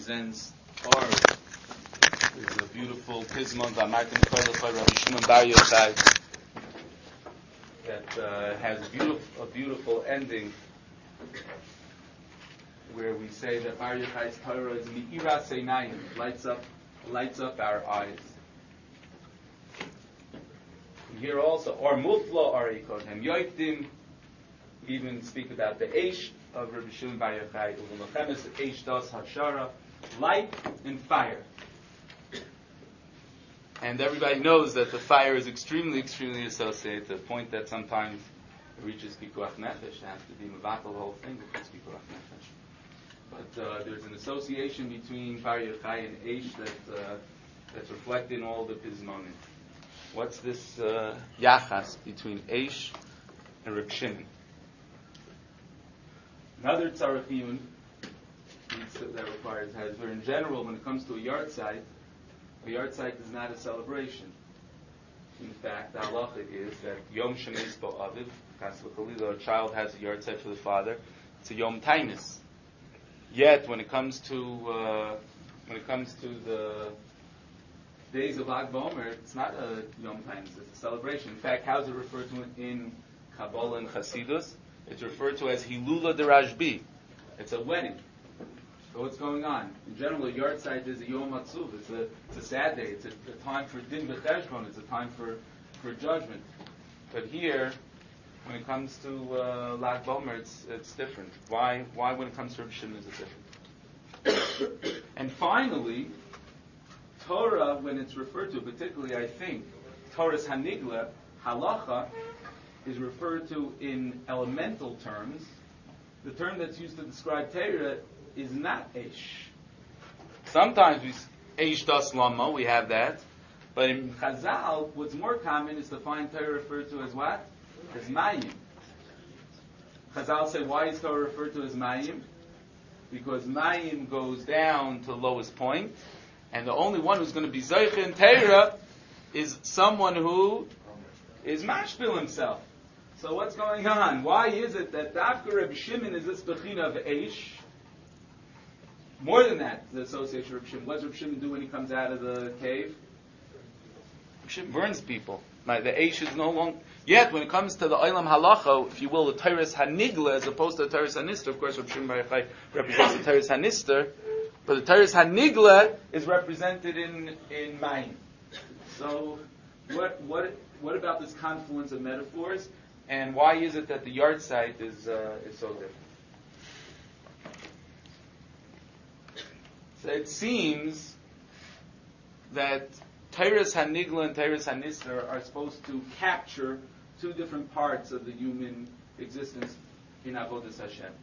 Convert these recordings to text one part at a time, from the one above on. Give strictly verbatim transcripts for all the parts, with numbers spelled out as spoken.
represents Or. There's a beautiful Pismon by Martin Kodesh by Rabbi Shimon Bar Yochai that uh, has a beautiful, a beautiful ending where we say that Bar Yochai's Torah is Mi'ira Seinayim, lights up, lights up our eyes. And here also, or Mufla Arikotem Yoikdim, even speak about the Eish of Rabbi Shimon Bar Yochai, Uvelochemes Eish Das Hashara, light and fire. And everybody knows that the fire is extremely, extremely associated to the point that sometimes it reaches Pikuach Nefesh. It has to be Mevatel, the whole thing, because Pikuach Nefesh. But uh, there's an association between Bar Yochai and Eish that, uh, that's reflected in all the Pismonim. What's this uh, Yachas between Eish and Reb Shimon? Another Tzarechiyun that requires has, where in general, when it comes to a yard site, a yard site is not a celebration. In fact, the halacha is that Yom Shemeis Bo Aviv, a child has a yard site for the father, it's a Yom Tainus. Yet, when it comes to uh, when it comes to the days of Lag Bomer, it's not a Yom Tainus, it's a celebration. In fact, how is it referred to in Kabbalah and Chasidus? It's referred to as Hilula de Rashbi. It's a wedding. So what's going on? In general, a yard site is a Yom Hatzuv. It's a, it's a sad day. It's a, a time for Din B'Cheshbon. It's a time for, for judgment. But here, when it comes to uh, Lag Bomer, it's, it's different. Why, why when it comes to Reb Shimon is it different? And finally, Torah, when it's referred to, particularly I think, Torah's Hanigla, Halacha, is referred to in elemental terms. The term that's used to describe Torah is not Eish. Sometimes we Eish Das Lama, we have that. But in Chazal, what's more common is to find Torah referred to as what? As Mayim. Chazal say, why is Torah referred to as Mayim? Because Mayim goes down to the lowest point, and the only one who's going to be Zoich in Torah is someone who is Mashpil himself. So what's going on? Why is it that Dafka Reb Shimon is this Bechina of Eish? More than that, the association of Reb Shimon. What does Reb Shimon do when he comes out of the cave? Reb Shimon burns people. The Eish is no longer... Yet, when it comes to the Olam Halacha, if you will, the Teres Hanigla, as opposed to the Teres Hanister, of course, Reb Shimon Bar Yochai represents the Teres Hanister, but the Teres Hanigla is represented in, in Mayim. So, what, what, what about this confluence of metaphors? And why is it that the yard site is uh, is so different? So it seems that Teres Hanigla and Teres Hanister are supposed to capture two different parts of the human existence in Avodas Hashem.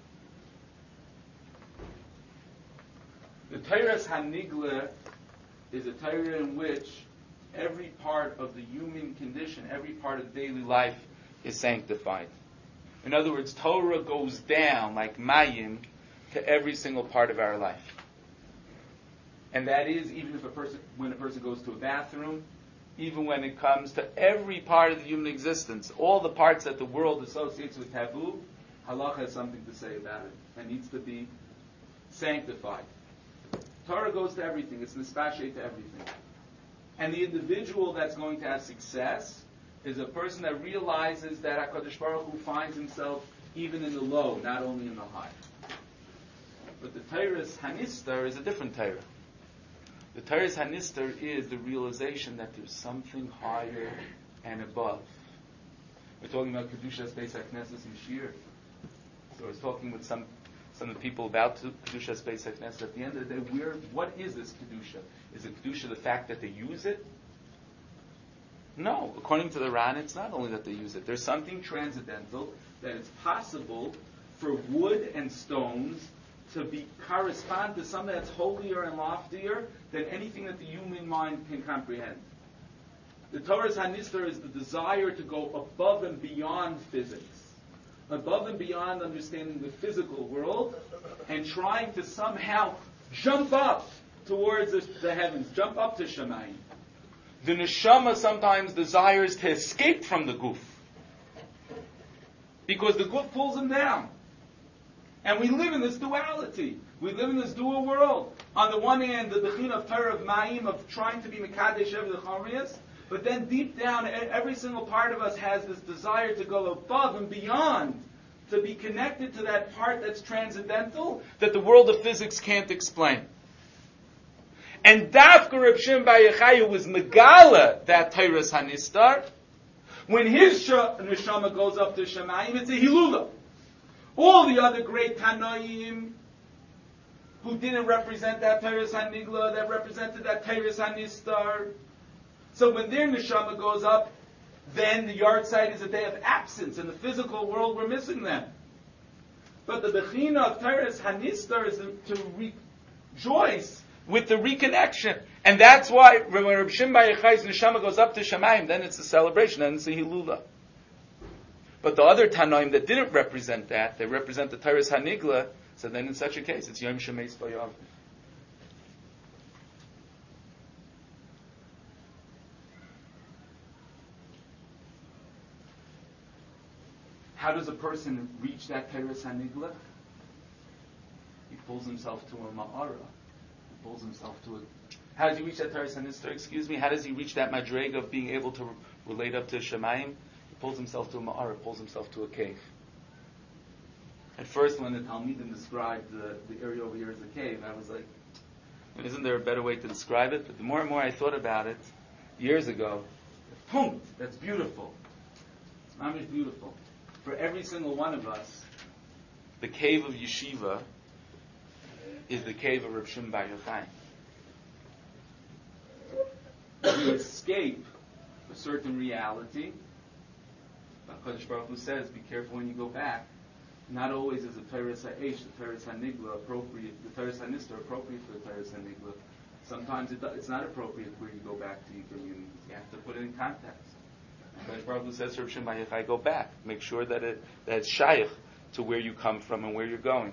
The Teres Hanigla is a Torah in which every part of the human condition, every part of daily life is sanctified. In other words, Torah goes down like Mayim to every single part of our life. And that is even if a person, when a person goes to a bathroom, even when it comes to every part of the human existence, all the parts that the world associates with taboo, Halacha has something to say about it and needs to be sanctified. Torah goes to everything. It's nispashe to everything. And the individual that's going to have success is a person that realizes that HaKadosh Baruch Hu finds himself even in the low, not only in the high. But the Teres Hanister is a different Torah. The Teres Hanister is the realization that there's something higher and above. We're talking about Kedushas Beis HaKnesses and Shir. So I was talking with some some of the people about Kedushas Beis HaKnesses. At the end of the day, where, what is this Kedusha? Is it Kedusha the fact that they use it? No. According to the Ran, it's not only that they use it. There's something transcendental that it's possible for wood and stones to be correspond to something that's holier and loftier than anything that the human mind can comprehend. The Torah's Hanister is the desire to go above and beyond physics, above and beyond understanding the physical world, and trying to somehow jump up towards the, the heavens, jump up to Shemayim. The neshama sometimes desires to escape from the guf, because the guf pulls him down. And we live in this duality. We live in this dual world. On the one hand, the Bechina of Torah of Ma'im, of trying to be Mekadesh every the Chomriyas, but then deep down, every single part of us has this desire to go above and beyond, to be connected to that part that's transcendental, that the world of physics can't explain. And Dafka Reb Shimon Bar Yochai, who was Megala, that Teiras Hanistar, when his sh- neshama goes up to Shemayim, it's a Hilula. All the other great Tanoim, who didn't represent that Teiras Hanigla, that represented that Teiras Hanistar. So when their neshama goes up, then the yard site is a day of absence. In the physical world, we're missing them. But the Bechina of Teiras Hanistar is to rejoice with the reconnection. And that's why when Reb Shimon Bar Yochai's neshama goes up to Shemayim, then it's a celebration, then it's a Hilula. But the other Tanoim that didn't represent that, they represent the Teiras Hanigla, so then in such a case, it's Yom Shemeis Bayav. How does a person reach that Teiras Hanigla? He pulls himself to a Ma'ara. He pulls himself to a... How does he reach that Teiras Hanistar? Excuse me. How does he reach that Madreg of being able to relate up to Shemayim? He pulls himself to a Ma'ara, pulls himself to a cave. At first, when the Talmidim described the, the area over here as a cave, I was like, isn't there a better way to describe it? But the more and more I thought about it, years ago, Punkt, that's beautiful. It's not just beautiful. For every single one of us, the cave of Yeshiva is the cave of Reb Shimon Bar Yochai. We escape a certain reality. HaKadosh Baruch Hu says, be careful when you go back. Not always is the Teiras HaEsh, the Teiras HaNigla appropriate, the Teiras HaNistar appropriate for the Teiras HaNigla. Sometimes it, it's not appropriate where you go back to your communities. You have to put it in context. HaKadosh Baruch Hu says to Reb Shimon Bar Yochai, go back. Make sure that, it, that it's shaykh to where you come from and where you're going.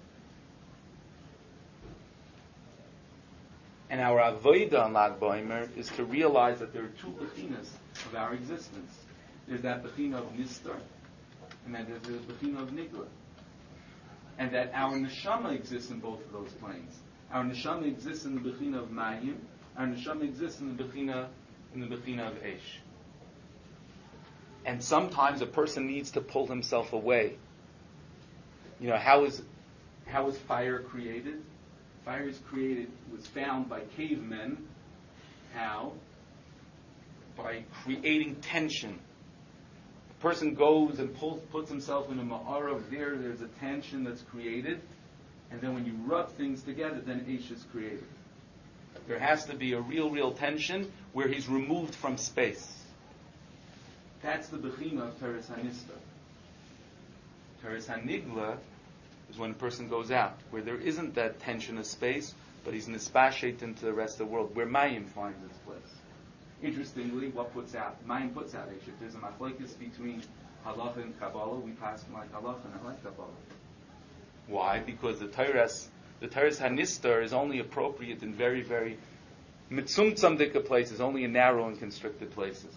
And our avodah on Lag B'Omer is to realize that there are two bechinas of our existence. There's that bechina of Nistar, and then there's the bechina of Nigla. And that our neshama exists in both of those planes. Our neshama exists in the bechina of Mayim. Our neshama exists in the bechina in the bechina of Eish. And sometimes a person needs to pull himself away. You know, how is how is fire created? Fire is created, was found by cavemen. How? By creating tension. A person goes and pulls, puts himself in a ma'ara. There, there's a tension that's created. And then when you rub things together, then Eish is created. There has to be a real, real tension where he's removed from space. That's the bechina of Teiras Hanistar. Teiras Hanigla is when a person goes out, where there isn't that tension of space, but he's nispashet into the rest of the world, where Mayim finds its place. Interestingly, what puts out? Mayim puts out Eish. If there's a machlokes between halacha and Kabbalah, we pass like halacha and I like Kabbalah. Why? Because the Teiras, the Teiras Hanistar is only appropriate in very, very mitzumtzam dika places, only in narrow and constricted places.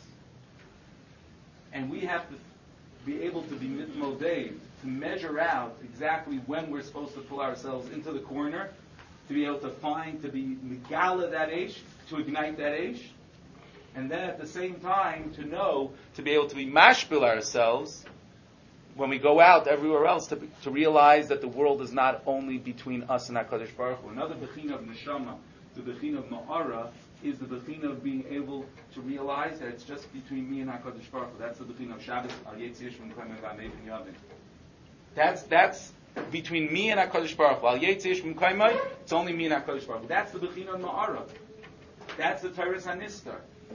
And we have to be able to be mitmoded, to measure out exactly when we're supposed to pull ourselves into the corner, to be able to find, to be megala that Eish, to ignite that Eish, and then at the same time to know, to be able to be mashbil ourselves when we go out everywhere else, to, be, to realize that the world is not only between us and HaKadosh Baruch Hu. Another bechina of neshama, the bechina of ma'ara, is the bechina of being able to realize that it's just between me and HaKadosh Baruch Hu. That's the bechina of Shabbos, al yetzi yishvim kaimen v'amev yavin. That's, that's between me and HaKadosh Baruch Hu. Al yetzi yishvim kaimen, it's only me and HaKadosh Baruch Hu. That's the bechina of ma'ara. That's the Teiras Hanistar.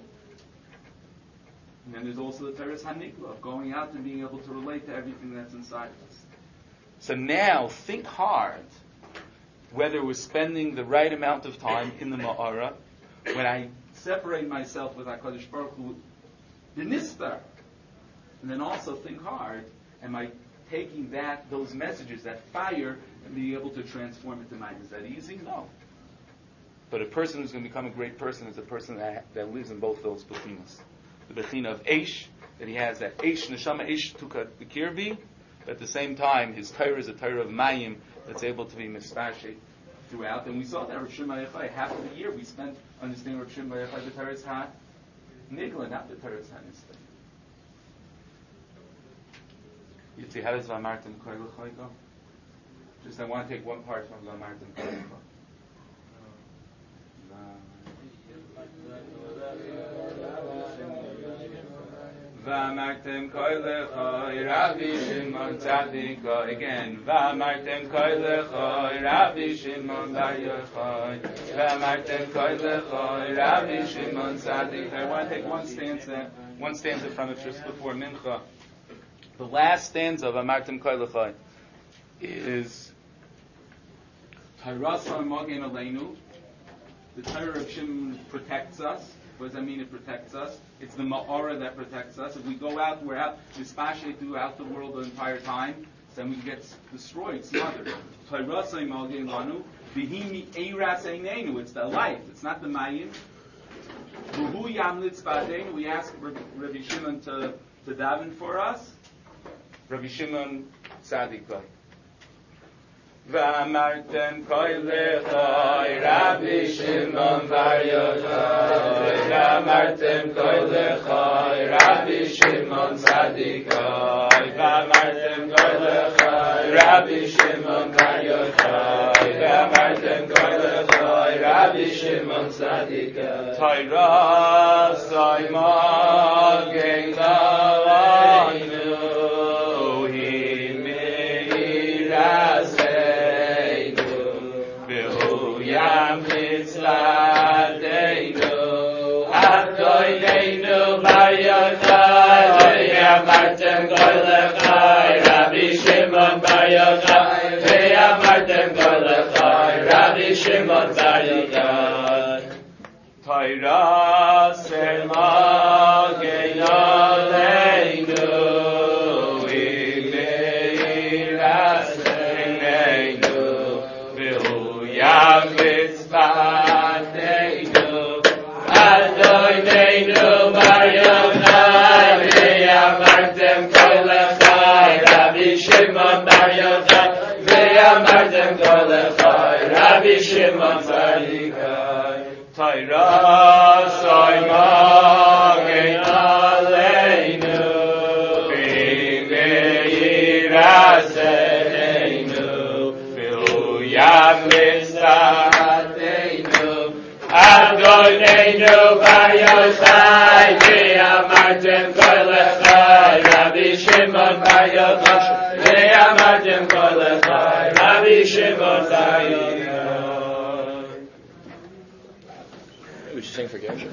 And then there's also the Teiras Hanigla, of going out and being able to relate to everything that's inside of us. So now, think hard whether we're spending the right amount of time in the Ma'ara, when I separate myself with HaKadosh Baruch Hu, the Nistar. And then also think hard, am I taking that, those messages, that fire, and being able to transform it to mine? Is that easy? No. But a person who's going to become a great person is a person that, that lives in both those bechinas. The bechina of Eish, that he has that Eish, Neshama Eish Tuka B'Kirbi, But at the same time, his Torah is a Torah of Mayim that's able to be mispashit throughout. And we saw that Rav Shimon Bar Yochai, half of the year we spent understanding Rav Shimon Bar Yochai, the Torah is Ha Nigla, not the Torah is Ha Nista. You see, how does Vamartim Kol L'Chai go? Just I want to take one part from Vamartim Kol L'Chai. V'amartem kol lechoi Rabbi Shimon Tzadika. Again, V'amartem kol lechoi Rabbi Shimon Bar Yochai. V'amartem kol lechoi Rabbi Shimon Tzadika. I want to take one stanza, one stanza from it just before Mincha. The last stanza of V'amartem kol lechoi is Tairasa Magen Aleinu. The Torah of Shimon protects us. What does that mean? It protects us. It's the Ma'ara that protects us. If we go out, we're out, mispashe throughout the world the entire time, then we get destroyed, smothered. It's the light. It's not the Mayim. We ask Rabbi Shimon to, to daven for us. Rabbi Shimon Tzadika. V'amartem kol lechoi Rabbi Shimon Bar Yochai. V'amartem kol lechoi Rabbi Shimon Tzadika. V'amartem kol lechoi Rabbi Shimon Bar Yochai. V'amartem kol lechoi Rabbi Shimon Tzadika. Torah soima geilainu hi miras Mitzladeinu, Adoineinu Bar Yochai, Ve'amartem kol lechai, Rabbi Shimon Bar Yochai, Ve'amartem kol lechai, Rabbi Shimon Bar Yochai. Torah sema geinoleinu, imiras eineinu, v'hu yamitz Badeinu, Adoineinu Bar Yochai, Ve'amartem kol lechai, Rabbi Shimon Bar Yochai, Ve'amartem kol lechai, Rabbi Shimon Bar Yochai. Torah soima geinoleinu, v'meiras eineinu, v'hu yamitz Adoineinu Bar Yochai, Ve'amartem kol lechai, Rabbi Shimon Bar Yochai, Ve'amartem kol lechai, Rabbi Shimon Bar Yochai. Would you sing for Gershon?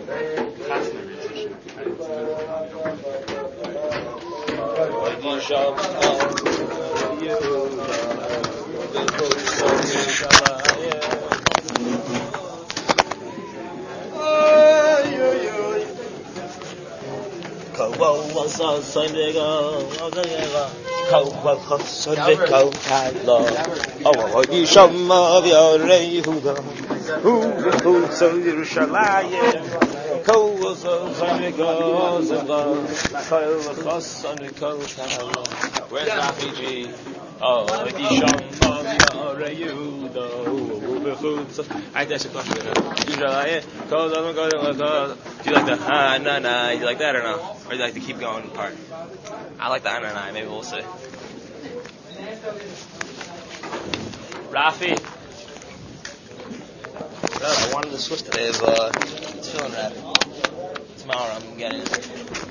Where's Rafi G? Oh, I asked a question. Do you like the ha na na? Do you like that or no? Or do you like to keep going part? I like the ha na na. Maybe we'll see. Rafi. Bro, I wanted to switch today, but it's feeling wrapping. Tomorrow I'm getting it.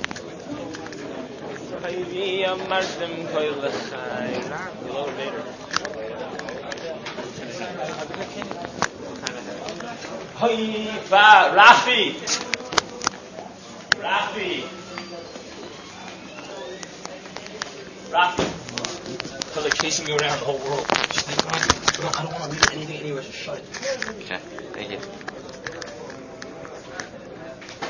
Rafi! Rafi! Rafi! Because they're chasing me around the whole world. Just like, God, I don't want to leave anything anywhere, just shut it. Okay, thank you.